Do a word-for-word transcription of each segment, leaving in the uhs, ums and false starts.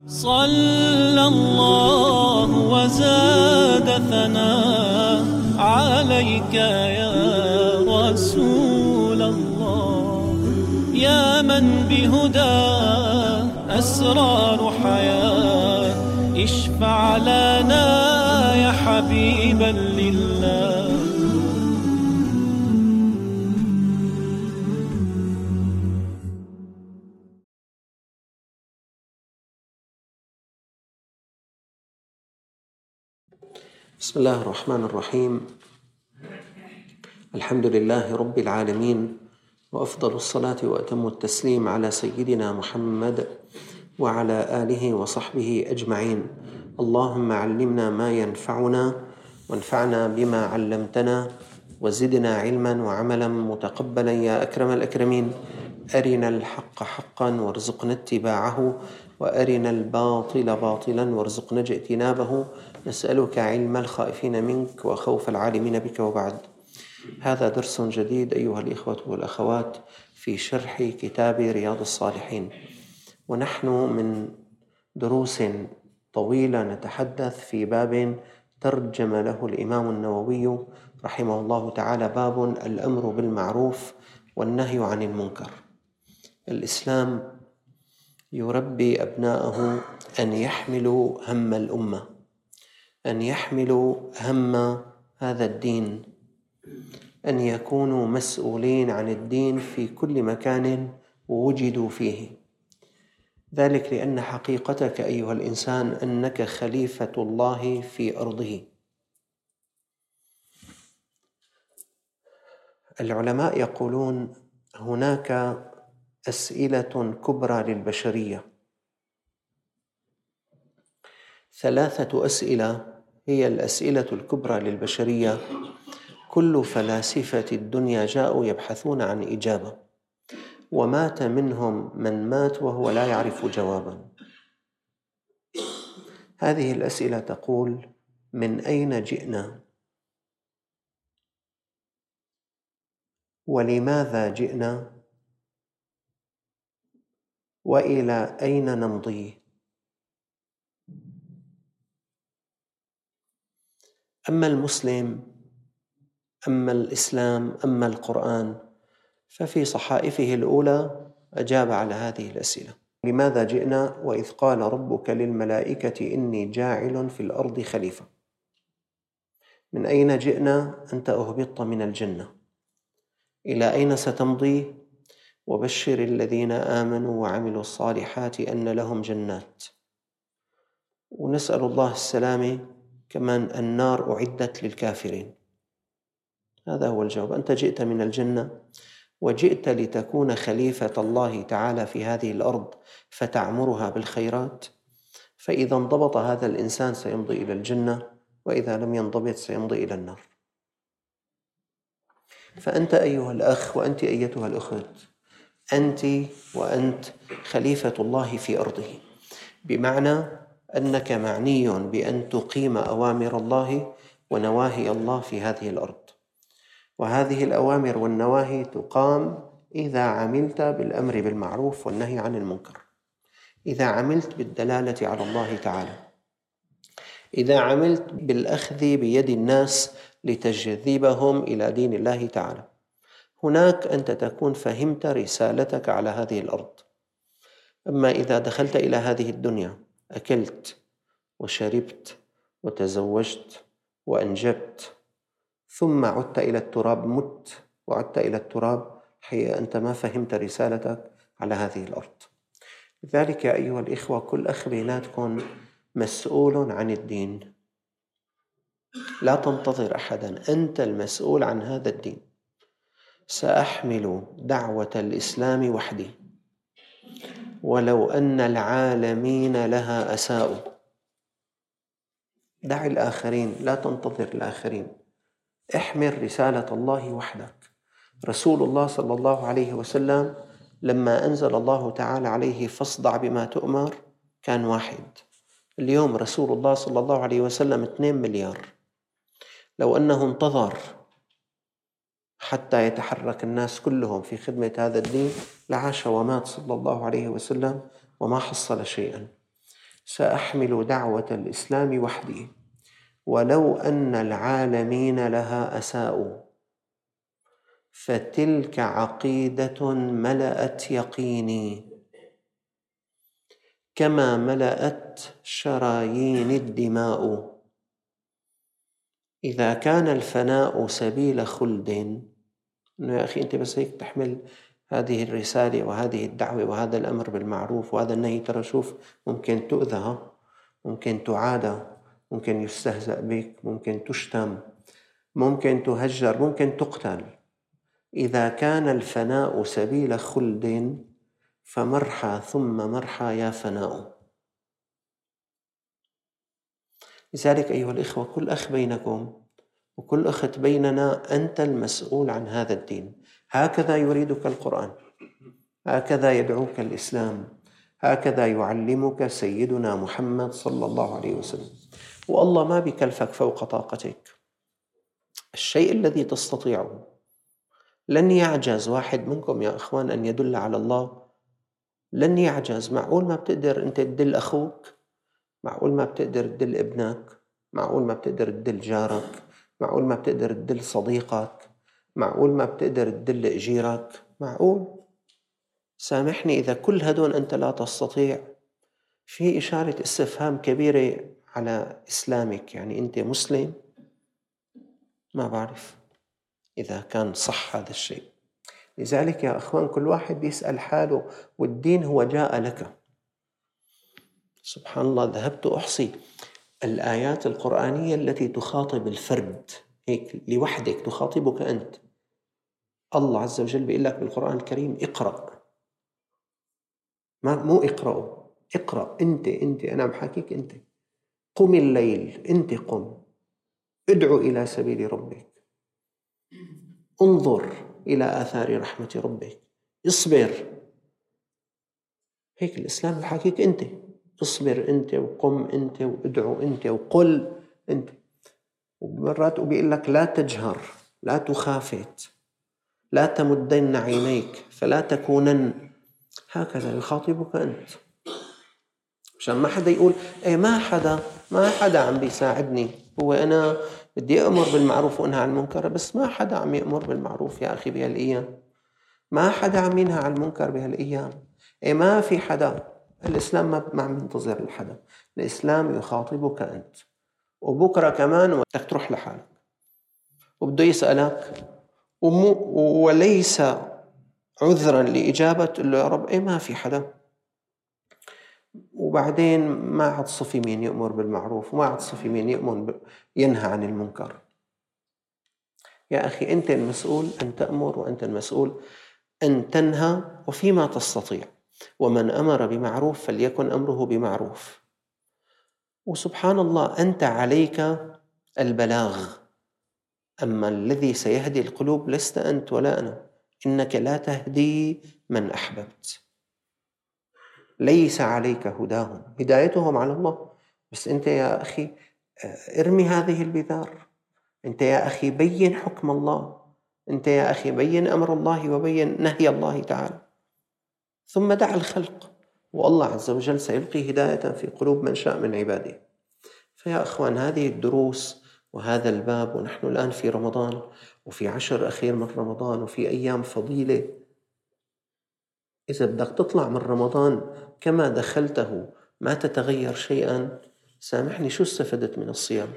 صلى الله وزاد ثناء عليك يا رسول الله، يا من بهداه أسرار حياة، اشفع لنا يا حبيبا لله. بسم الله الرحمن الرحيم. الحمد لله رب العالمين، وأفضل الصلاة وأتم التسليم على سيدنا محمد وعلى آله وصحبه أجمعين. اللهم علمنا ما ينفعنا وانفعنا بما علمتنا وزدنا علما وعملا متقبلا يا أكرم الأكرمين. أرنا الحق حقا وارزقنا اتباعه، وأرنا الباطل باطلا وارزقنا اجتنابه. نسألك علم الخائفين منك وخوف العالمين بك، وبعد. هذا درس جديد أيها الإخوة والأخوات في شرح كتاب رياض الصالحين، ونحن من دروس طويلة نتحدث في باب ترجم له الإمام النووي رحمه الله تعالى، باب الأمر بالمعروف والنهي عن المنكر. الإسلام يربي أبناءه أن يحملوا هم الأمة، أن يحملوا هم هذا الدين، أن يكونوا مسؤولين عن الدين في كل مكان وجدوا فيه. ذلك لأن حقيقتك أيها الإنسان أنك خليفة الله في أرضه. العلماء يقولون هناك أسئلة كبرى للبشرية، ثلاثة أسئلة هي الأسئلة الكبرى للبشرية، كل فلاسفة الدنيا جاءوا يبحثون عن إجابة، ومات منهم من مات وهو لا يعرف جوابا. هذه الأسئلة تقول: من أين جئنا؟ ولماذا جئنا؟ وإلى أين نمضي؟ أما المسلم، أما الإسلام، أما القرآن، ففي صحائفه الأولى أجاب على هذه الأسئلة. لماذا جئنا؟ وإذ قال ربك للملائكة إني جاعل في الأرض خليفة. من أين جئنا؟ أنت أهبطت من الجنة. إلى أين ستمضي؟ وبشر الذين آمنوا وعملوا الصالحات أن لهم جنات. ونسأل الله السلامة، كمان النار أعدت للكافرين. هذا هو الجواب. أنت جئت من الجنة وجئت لتكون خليفة الله تعالى في هذه الأرض فتعمرها بالخيرات، فإذا انضبط هذا الإنسان سيمضي إلى الجنة، وإذا لم ينضبط سيمضي إلى النار. فأنت أيها الأخ وأنت أيتها الأخت، أنت وأنت خليفة الله في أرضه، بمعنى أنك معني بأن تقيم أوامر الله ونواهي الله في هذه الأرض. وهذه الأوامر والنواهي تقام إذا عملت بالأمر بالمعروف والنهي عن المنكر، إذا عملت بالدلالة على الله تعالى، إذا عملت بالأخذ بيد الناس لتجذبهم إلى دين الله تعالى. هناك أنت تكون فهمت رسالتك على هذه الأرض. أما إذا دخلت إلى هذه الدنيا، أكلت وشربت وتزوجت وأنجبت، ثم عدت إلى التراب، مت وعدت إلى التراب، حقيقة أنت ما فهمت رسالتك على هذه الأرض. لذلك يا أيها الإخوة، كل أخ بيناتكم مسؤول عن الدين، لا تنتظر أحدا، أنت المسؤول عن هذا الدين. سأحمل دعوة الإسلام وحدي ولو أن العالمين لها أساءوا. دع الآخرين، لا تنتظر الآخرين، احمل رسالة الله وحدك. رسول الله صلى الله عليه وسلم لما أنزل الله تعالى عليه فاصدع بما تؤمر كان واحد. اليوم رسول الله صلى الله عليه وسلم اثنين مليار. لو أنه انتظر حتى يتحرك الناس كلهم في خدمة هذا الدين لعاش ومات صلى الله عليه وسلم وما حصل شيئا. سأحمل دعوة الإسلام وحدي ولو أن العالمين لها أساءوا، فتلك عقيدة ملأت يقيني كما ملأت شرايين الدماء. إذا كان الفناء سبيل خلد، إنه يا أخي أنت بس هيك تحمل هذه الرسالة وهذه الدعوة وهذا الأمر بالمعروف وهذا النهي، ترى شوف ممكن تؤذى، ممكن تعادى، ممكن يستهزأ بك، ممكن تشتم، ممكن تهجر، ممكن تقتل. إذا كان الفناء سبيل خلد فمرحى ثم مرحى يا فناء. لذلك أيها الإخوة، كل أخ بينكم وكل أخت بيننا أنت المسؤول عن هذا الدين. هكذا يريدك القرآن، هكذا يدعوك الإسلام، هكذا يعلمك سيدنا محمد صلى الله عليه وسلم. والله ما بيكلفك فوق طاقتك. الشيء الذي تستطيعه، لن يعجز واحد منكم يا أخوان أن يدل على الله، لن يعجز. معقول ما بتقدر أنت تدل أخوك؟ معقول ما بتقدر تدل ابنك؟ معقول ما بتقدر تدل جارك؟ معقول ما بتقدر تدل صديقك؟ معقول ما بتقدر تدل أجيرك؟ معقول؟ سامحني، إذا كل هدول أنت لا تستطيع، في إشارة استفهام كبيرة على إسلامك. يعني أنت مسلم؟ ما بعرف إذا كان صح هذا الشيء. لذلك يا أخوان كل واحد يسأل حاله، والدين هو جاء لك. سبحان الله، ذهبت أحصي الآيات القرآنية التي تخاطب الفرد، هيك لوحدك، تخاطبك أنت. الله عز وجل بيقول لك بالقرآن الكريم اقرأ، ما مو اقرأوا، اقرأ أنت أنت أنا بحكيك أنت. قم الليل، أنت قم، ادعو إلى سبيل ربك، انظر إلى آثار رحمة ربك، اصبر. هيك الإسلام بحكيك أنت، اصبر أنت وقم أنت وادعو أنت وقل أنت. ومرات بيقول لك لا تجهر، لا تخافت، لا تمدن عينيك فلا تكونن. هكذا يخاطبك أنت، عشان ما حدا يقول إيه ما حدا ما حدا عم بيساعدني. هو أنا بدي أمر بالمعروف وأنهى عن المنكر، بس ما حدا عم يأمر بالمعروف يا أخي بهالأيام، ما حدا عم ينهى عن المنكر بهالأيام. إيه ما في حدا. الإسلام ما عم ينتظر الحدا، الإسلام يخاطبك أنت. وبكرة كمان وقتك تروح لحالك وبده يسألك وليس عذرا لإجابة، تقول له يا رب إيه ما في حدا. وبعدين ما عاد صفي مين يأمر بالمعروف وما عاد صفي مين يأمر ينهى عن المنكر. يا أخي أنت المسؤول أن تأمر، وأنت المسؤول أن تنهى وفيما تستطيع. ومن أمر بمعروف فليكن أمره بمعروف. وسبحان الله أنت عليك البلاغ، أما الذي سيهدي القلوب لست أنت ولا أنا. إنك لا تهدي من أحببت، ليس عليك هداهم، هدايتهم على الله. بس أنت يا أخي ارمي هذه البذار، أنت يا أخي بين حكم الله، أنت يا أخي بين أمر الله وبين نهي الله تعالى، ثم دع الخلق، والله عز وجل سيلقي هداية في قلوب من شاء من عباده. فيا أخوان، هذه الدروس وهذا الباب، ونحن الآن في رمضان وفي عشر أخير من رمضان وفي أيام فضيلة. إذا بدك تطلع من رمضان كما دخلته ما تتغير شيئا، سامحني شو استفدت من الصيام؟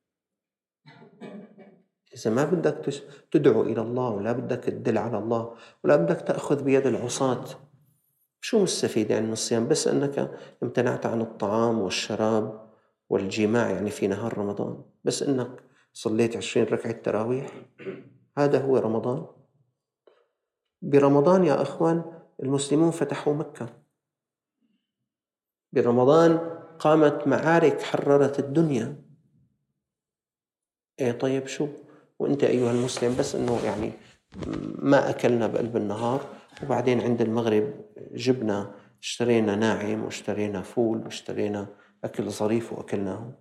إذا ما بدك تدعو إلى الله ولا بدك تدل على الله ولا بدك تأخذ بيد العصاة، شو مستفيد يعني من الصيام؟ بس أنك امتنعت عن الطعام والشراب والجماع يعني في نهار رمضان، بس أنك صليت عشرين ركعة تراويح، هذا هو رمضان؟ برمضان يا أخوان المسلمون فتحوا مكة، برمضان قامت معارك حررت الدنيا. إيه طيب شو؟ وأنت أيها المسلم بس أنه يعني ما أكلنا بقلب النهار، وبعدين عند المغرب جبنا اشترينا ناعم واشترينا فول واشترينا أكل ظريف وأكلناه.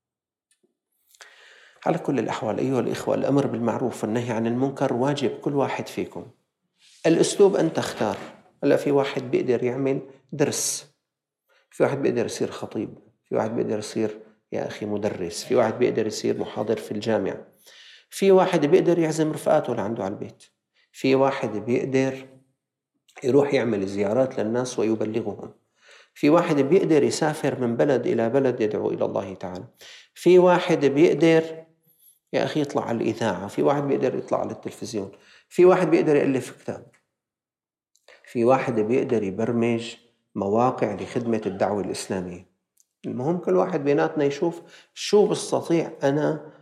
على كل الأحوال أيها الإخوة، الأمر بالمعروف والنهي عن المنكر واجب كل واحد فيكم. الأسلوب أن تختار. هلا في واحد بيقدر يعمل درس، في واحد بيقدر يصير خطيب، في واحد بيقدر يصير يا أخي مدرس، في واحد بيقدر يصير محاضر في الجامعة، في واحد بيقدر يعزم رفقاته لعنده على البيت، في واحد بيقدر يروح يعمل زيارات للناس ويبلغهم، في واحد بيقدر يسافر من بلد إلى بلد يدعو إلى الله تعالى، في واحد بيقدر يا أخي يطلع على الإذاعة، في واحد بيقدر يطلع على التلفزيون، في واحد بيقدر يألف كتاب، في واحد بيقدر يبرمج مواقع لخدمة الدعوة الإسلامية. المهم كل واحد بيناتنا يشوف شو بستطيع أنا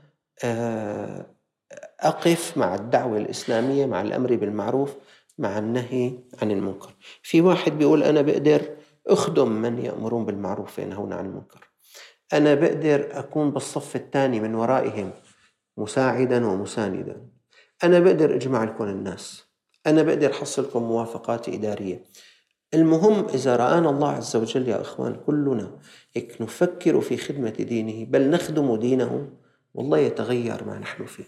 أقف مع الدعوة الإسلامية، مع الأمر بالمعروف، مع النهي عن المنكر. في واحد بيقول أنا بقدر أخدم من يأمرون بالمعروف وينهون عن المنكر، أنا بقدر أكون بالصف الثاني من ورائهم مساعدا ومساندا، أنا بقدر أجمع لكم الناس، أنا بقدر أحصل لكم موافقات إدارية. المهم إذا رآنا الله عز وجل يا أخوان كلنا هيك نفكر في خدمة دينه بل نخدم دينه، والله يتغير ما نحن فيه.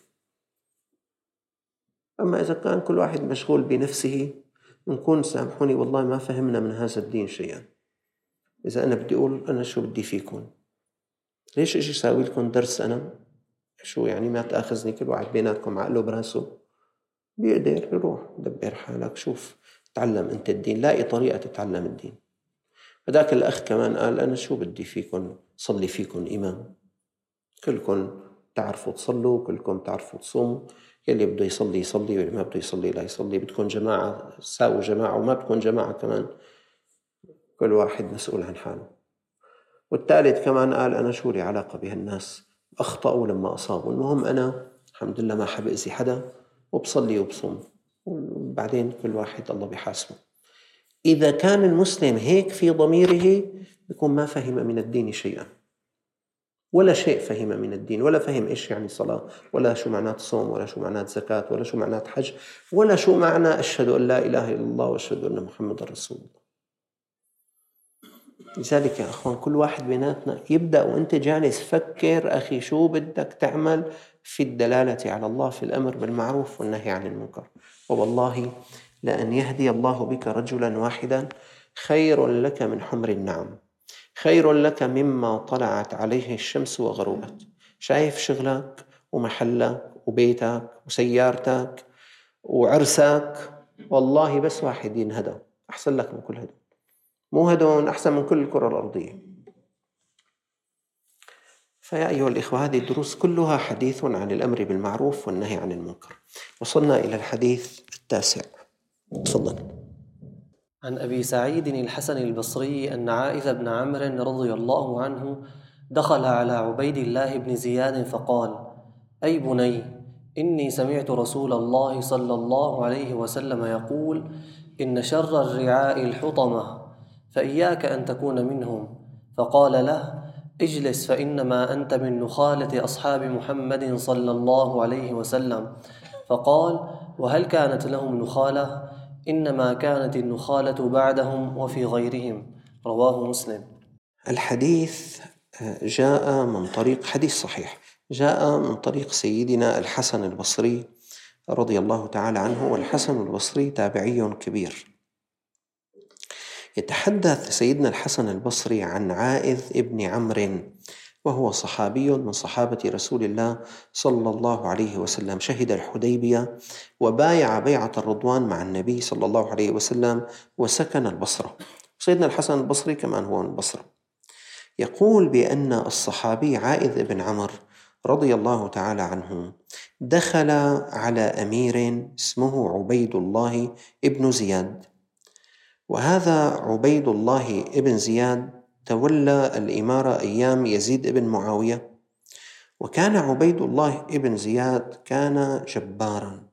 أما إذا كان كل واحد مشغول بنفسه نكون سامحوني والله ما فهمنا من هذا الدين شيئا. إذا أنا بدي أقول أنا شو بدي فيكم، ليش إيش أساوي لكم درس أنا؟ شو يعني ما تأخذني؟ كل واحد بيناتكم عقله براسه بيقدر يروح دبر حالك، شوف تعلم أنت الدين، لاقي طريقة تتعلم الدين. فذاك الأخ كمان قال أنا شو بدي فيكم، صلي فيكم إمام، كلكم تعرفوا تصلوا، كلكم تعرفوا تصوموا، يلي بده يصلي يصلي واللي ما بده يصلي لا يصلي، بدكم جماعة ساووا جماعة، وما بدكم جماعة كمان كل واحد مسؤول عن حاله. والثالث كمان قال أنا شو لي علاقة بهالناس، أخطأوا لما أصابوا، المهم أنا الحمد لله ما حب أذي حدا وبصلي وبصوم، وبعدين كل واحد الله بيحاسبه. إذا كان المسلم هيك في ضميره بيكون ما فهم من الدين شيئا، ولا شيء فهم من الدين، ولا فهم إيش يعني صلاة، ولا شو معنات صوم، ولا شو معنات زكاة، ولا شو معنات حج، ولا شو معنى أشهد أن لا إله إلا الله وأشهد أن محمد رسول الله. لذلك يا أخوان كل واحد بيناتنا يبدأ وأنت جالس فكر أخي شو بدك تعمل في الدلالة على الله في الأمر بالمعروف والنهي عن المنكر. والله لأن يهدي الله بك رجلا واحدا خير لك من حمر النعم، خير لك مما طلعت عليه الشمس وغربت. شايف شغلك ومحلك وبيتك وسيارتك وعرسك، والله بس واحد ينهدى أحسن لك من كل هدول، مو هدول أحسن من كل الكرة الأرضية. فيا أيها الإخوة هذه الدروس كلها حديث عن الأمر بالمعروف والنهي عن المنكر. وصلنا إلى الحديث التاسع، تفضل. عن أبي سعيد الحسن البصري أن عائذ بن عمرو رضي الله عنه دخل على عبيد الله بن زياد فقال: أي بني، إني سمعت رسول الله صلى الله عليه وسلم يقول: إن شر الرعاء الحطمة، فإياك أن تكون منهم. فقال له: اجلس، فإنما أنت من نخالة أصحاب محمد صلى الله عليه وسلم. فقال: وهل كانت لهم نخالة؟ إنما كانت النخالة بعدهم وفي غيرهم. رواه مسلم. الحديث جاء من طريق، حديث صحيح، جاء من طريق سيدنا الحسن البصري رضي الله تعالى عنه. والحسن البصري تابعي كبير. يتحدث سيدنا الحسن البصري عن عائذ ابن عمرو، وهو صحابي من صحابة رسول الله صلى الله عليه وسلم، شهد الحديبية وبايع بيعة الرضوان مع النبي صلى الله عليه وسلم، وسكن البصرة. سيدنا الحسن البصري كمان هو من البصرة. يقول بأن الصحابي عائذ بن عمرو رضي الله تعالى عنه دخل على أمير اسمه عبيد الله ابن زياد، وهذا عبيد الله ابن زياد تولى الإمارة أيام يزيد ابن معاوية. وكان عبيد الله ابن زياد كان جبارا،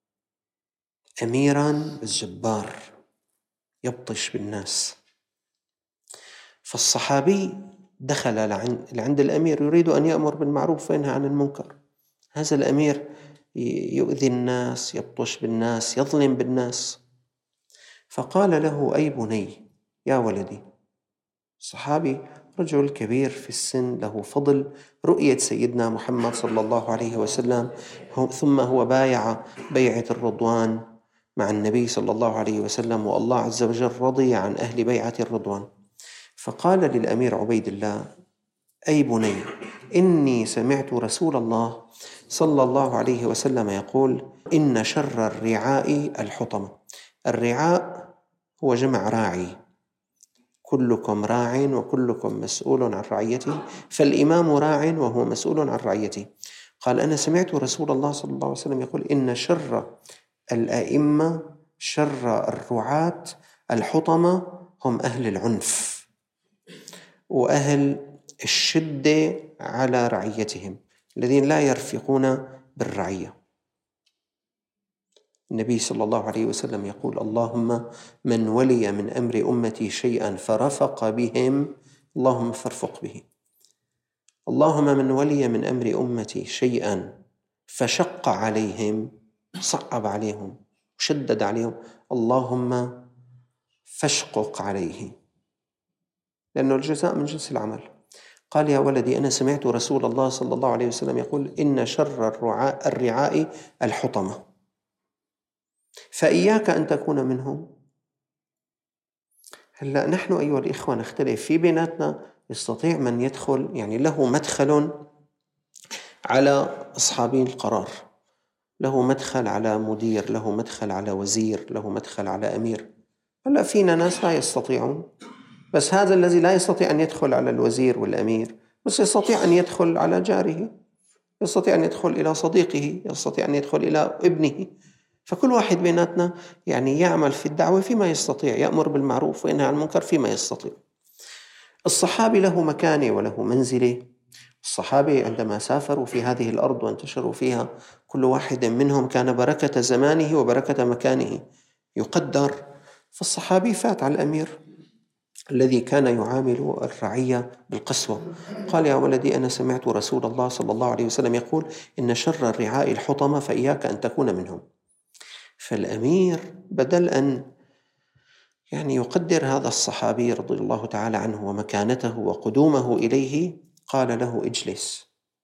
أميرا بس جبار يبطش بالناس. فالصحابي دخل لعند الأمير يريد أن يأمر بالمعروف وينهى عن المنكر. هذا الأمير يؤذي الناس، يبطش بالناس، يظلم بالناس. فقال له: أي بني، يا ولدي. صحابي رجل كبير في السن له فضل رؤية سيدنا محمد صلى الله عليه وسلم، ثم هو بايع بيعة الرضوان مع النبي صلى الله عليه وسلم، والله عز وجل رضي عن أهل بيعة الرضوان. فقال للأمير عبيد الله: أي بني، إني سمعت رسول الله صلى الله عليه وسلم يقول: إن شر الرعاء الحطمة. الرعاء هو جمع راعي، كلكم راع وكلكم مسؤول عن رعيته، فالإمام راع وهو مسؤول عن رعيته. قال: أنا سمعت رسول الله صلى الله عليه وسلم يقول: إن شر الأئمة، شر الرعاة الحطمة، هم أهل العنف وأهل الشدة على رعيتهم، الذين لا يرفقون بالرعية. النبي صلى الله عليه وسلم يقول: اللهم من ولي من أمر أمتي شيئا فرفق بهم اللهم فارفق به. اللهم من ولي من أمر أمتي شيئا فشق عليهم، صعب عليهم وشدد عليهم، اللهم فاشقق عليه، لأنه الجزاء من جنس العمل. قال: يا ولدي، أنا سمعت رسول الله صلى الله عليه وسلم يقول: إن شر الرعاء, الرعاء الحطمة، فإياك أن تكون منهم. هلأ نحن أيها الإخوة نختلف في بيناتنا. يستطيع من يدخل، يعني له مدخل على أصحابي القرار، له مدخل على مدير، له مدخل على وزير، له مدخل على أمير. هلأ فينا ناس لا يستطيعون، بس هذا الذي لا يستطيع أن يدخل على الوزير والأمير بس يستطيع أن يدخل على جاره، يستطيع أن يدخل إلى صديقه، يستطيع أن يدخل إلى ابنه. فكل واحد بيناتنا يعني يعمل في الدعوة فيما يستطيع، يأمر بالمعروف وينهى عن المنكر فيما يستطيع. الصحابي له مكانة وله منزلة. الصحابة عندما سافروا في هذه الأرض وانتشروا فيها، كل واحد منهم كان بركة زمانه وبركة مكانه يقدر. فالصحابي فات على الأمير الذي كان يعامل الرعية بالقسوة. قال: يا ولدي، أنا سمعت رسول الله صلى الله عليه وسلم يقول: إن شر الرعاء الحطمة، فإياك أن تكون منهم. فالأمير بدل أن يعني يقدر هذا الصحابي رضي الله تعالى عنه ومكانته وقدومه إليه، قال له: اجلس،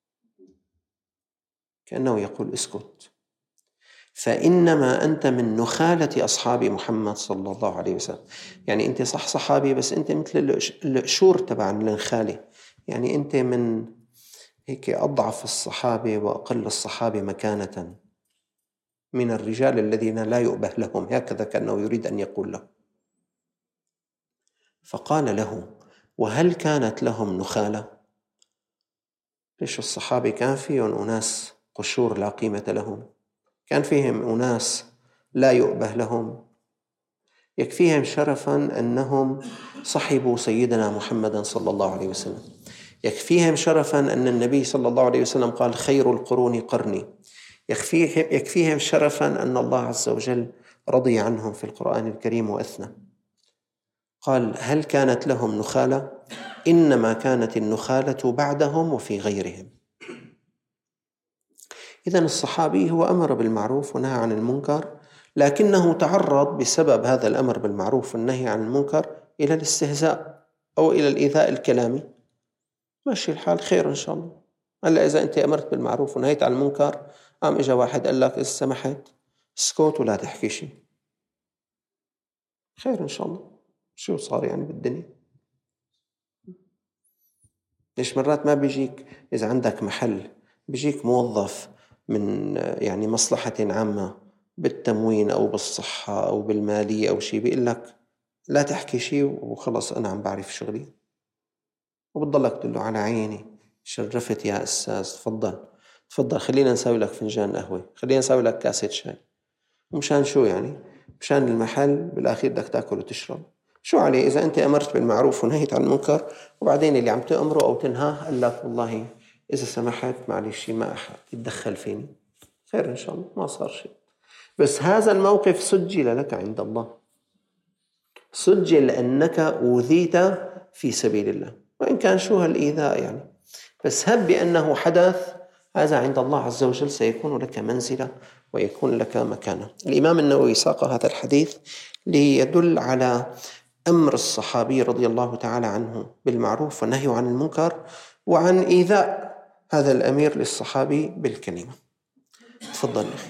كأنه يقول: اسكت، فإنما أنت من نخالة أصحاب محمد صلى الله عليه وسلم. يعني أنت صح صحابي، بس أنت مثل القشور تبع النخالة، يعني أنت من هيك أضعف الصحابة وأقل الصحابة مكانة من الرجال الذين لا يؤبه لهم، هكذا كأنه يريد أن يقول له. فقال له: وهل كانت لهم نخالة؟ ليش الصحابة كان فيهم أناس قشور لا قيمة لهم، كان فيهم أناس لا يؤبه لهم، يكفيهم شرفا أنهم صحبوا سيدنا محمد صلى الله عليه وسلم، يكفيهم شرفا أن النبي صلى الله عليه وسلم قال: خير القرون قرني، يكفيهم, يكفيهم شرفا أن الله عز وجل رضي عنهم في القرآن الكريم وأثنى. قال: هل كانت لهم نخالة؟ إنما كانت النخالة بعدهم وفي غيرهم. إذن الصحابي هو أمر بالمعروف ونهى عن المنكر، لكنه تعرض بسبب هذا الأمر بالمعروف والنهي عن المنكر إلى الاستهزاء أو إلى الإيذاء الكلامي. ماشي الحال، خير إن شاء الله. هلا إذا أنت أمرت بالمعروف ونهيت عن المنكر، قام إجا واحد قال لك: إذا سمحت اسكت ولا تحكي شيء، خير إن شاء الله. شو صار يعني بالدنيا؟ ليش مرات ما بيجيك إذا عندك محل، بيجيك موظف من يعني مصلحة عامة بالتموين أو بالصحة أو بالمالية أو شيء، بيقول لك لا تحكي شيء وخلص أنا عم بعرف شغلي، وبتضلك تقول له: على عيني، شرفت يا أستاذ، تفضل تفضل، خلينا نسوي لك فنجان قهوة، خلينا نسوي لك كاسة شاي. ومشان شو يعني؟ مشان المحل بالأخير بدك تأكل وتشرب. شو عليه إذا أنت أمرت بالمعروف ونهيت عن المنكر، وبعدين اللي عم تأمره أو تنهاه قال لك: والله إذا سمحت معلش ما أحد يتدخل فيني، خير إن شاء الله، ما صار شيء. بس هذا الموقف سجل لك عند الله، سجل أنك أوذيت في سبيل الله، وإن كان شو هالإيذاء يعني، بس هب بأنه حدث، هذا عند الله عز وجل سيكون لك منزلة ويكون لك مكانة. الإمام النووي ساق هذا الحديث ليدل على أمر الصحابي رضي الله تعالى عنه بالمعروف والنهي عن المنكر، وعن إيذاء هذا الأمير للصحابي بالكلمة. تفضل أخي.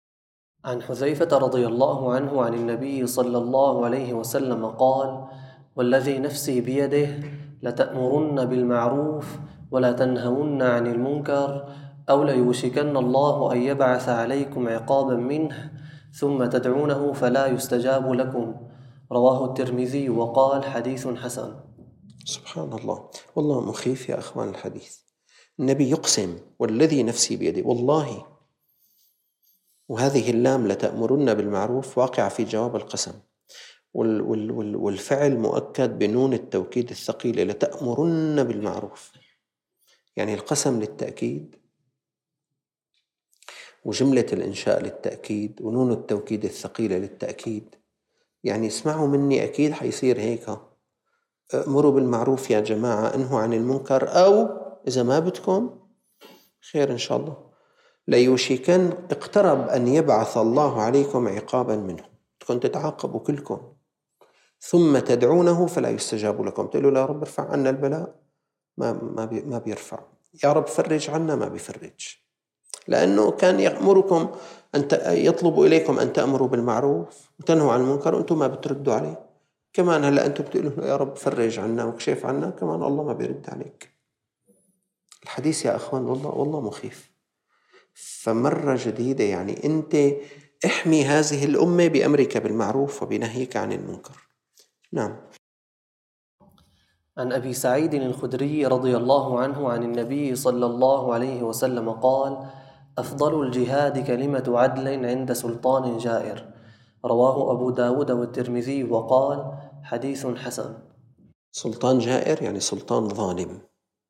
عن حذيفة رضي الله عنه عن النبي صلى الله عليه وسلم قال: والذي نفسي بيده لتأمرن بالمعروف ولا تنهون عن المنكر أو ليوشكن الله أن يبعث عليكم عقابا منه ثم تدعونه فلا يستجاب لكم. رواه الترمذي وقال حديث حسن. سبحان الله، والله مخيف يا أخوان الحديث. النبي يقسم والذي نفسي بيده، والله، وهذه اللام لتأمرن بالمعروف واقع في جواب القسم، والفعل مؤكد بنون التوكيد الثقيلة لتأمرن بالمعروف، يعني القسم للتأكيد وجملة الإنشاء للتأكيد ونون التوكيد الثقيلة للتأكيد. يعني اسمعوا مني، أكيد حيصير هيك. أمروا بالمعروف يا جماعة، انهوا عن المنكر، أو إذا ما بدكم خير إن شاء الله ليوشكن اقترب أن يبعث الله عليكم عقابا منه، بدكم تتعاقبوا كلكم، ثم تدعونه فلا يستجاب لكم. تقولوا يا رب ارفع عنا البلاء، ما ما بي ما بيرفع. يا رب فرج عنا، ما بيفرج، لأنه كان يأمركم أن يطلب إليكم أن تأمروا بالمعروف وتنهوا عن المنكر وأنتم ما بتردوا عليه. كمان هلا أنتم بتقولوا يا رب فرج عنا وكشف عنا، كمان الله ما بيرد عليك. الحديث يا أخوان والله والله مخيف. فمرة جديدة يعني أنت احمي هذه الأمة بأمرك بالمعروف وبنهيك عن المنكر. نعم. عن أبي سعيد الخدري رضي الله عنه عن النبي صلى الله عليه وسلم قال: أفضل الجهاد كلمة عدل عند سلطان جائر. رواه أبو داود والترمذي وقال حديث حسن. سلطان جائر يعني سلطان ظالم.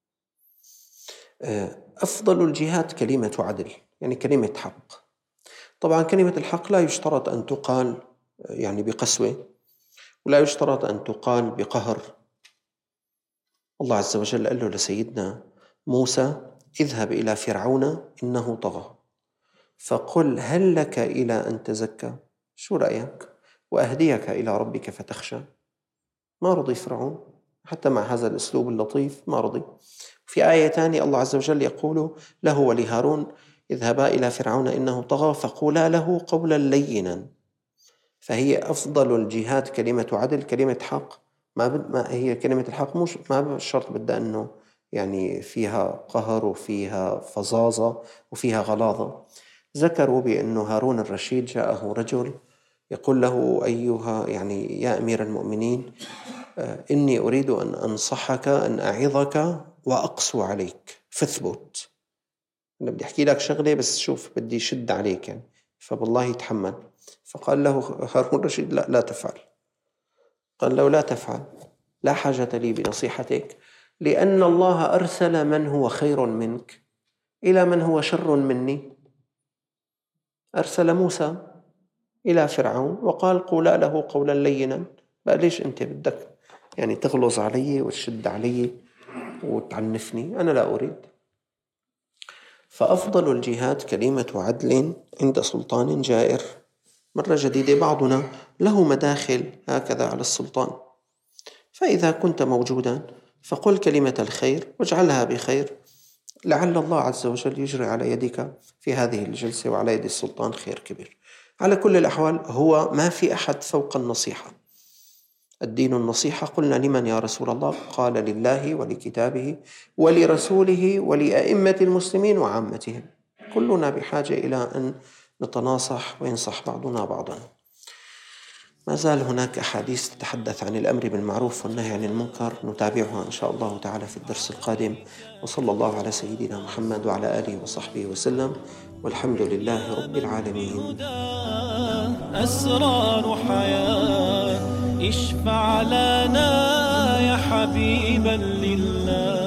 أفضل الجهاد كلمة عدل، يعني كلمة حق. طبعا كلمة الحق لا يشترط أن تقال يعني بقسوة، ولا يشترط أن تقال بقهر. الله عز وجل قال له لسيدنا موسى: اذهب إلى فرعون إنه طغى فقل هل لك إلى أن تزكى، شو رأيك، وأهديك إلى ربك فتخشى. ما رضي فرعون حتى مع هذا الأسلوب اللطيف، ما رضي. في آية تانية الله عز وجل يقول له ولهارون: اذهبا إلى فرعون إنه طغى فقولا له قولا لينا. فهي أفضل الجهاد كلمة عدل، كلمة حق. ما, بد ما هي كلمة الحق مش ما بالشرط بدها أنه يعني فيها قهر وفيها فظاظة وفيها غلاظة. ذكروا بأنه هارون الرشيد جاءه رجل يقول له: أيها يعني يا أمير المؤمنين، إني أريد أن أنصحك، أن أعظك وأقسو عليك فاثبت. أنا بدي أحكي لك شغلة بس شوف بدي شد عليك يعني، فبالله يتحمل. فقال له هارون الرشيد: لا لا تفعل. قال له: لا تفعل، لا حاجة لي بنصيحتك، لأن الله أرسل من هو خير منك إلى من هو شر مني. أرسل موسى إلى فرعون وقال: قولا له قولا لينا. بقى ليش أنت بدك يعني تغلظ علي وتشد علي وتعنفني؟ أنا لا أريد. فأفضل الجهاد كلمة عدل عند سلطان جائر. مرة جديدة، بعضنا له مداخل هكذا على السلطان، فإذا كنت موجودا فقل كلمة الخير واجعلها بخير، لعل الله عز وجل يجري على يدك في هذه الجلسة وعلى يد السلطان خير كبير. على كل الأحوال هو ما في أحد فوق النصيحة. الدين النصيحة. قلنا: لمن يا رسول الله؟ قال: لله ولكتابه ولرسوله ولأئمة المسلمين وعامتهم. كلنا بحاجة إلى أن نتناصح وينصح بعضنا بعضا. ما زال هناك أحاديث تتحدث عن الأمر بالمعروف والنهي عن المنكر، نتابعها إن شاء الله تعالى في الدرس القادم. وصلى الله على سيدنا محمد وعلى آله وصحبه وسلم، والحمد لله رب العالمين. أسرار حياة اشفع لنا يا حبيبا لله.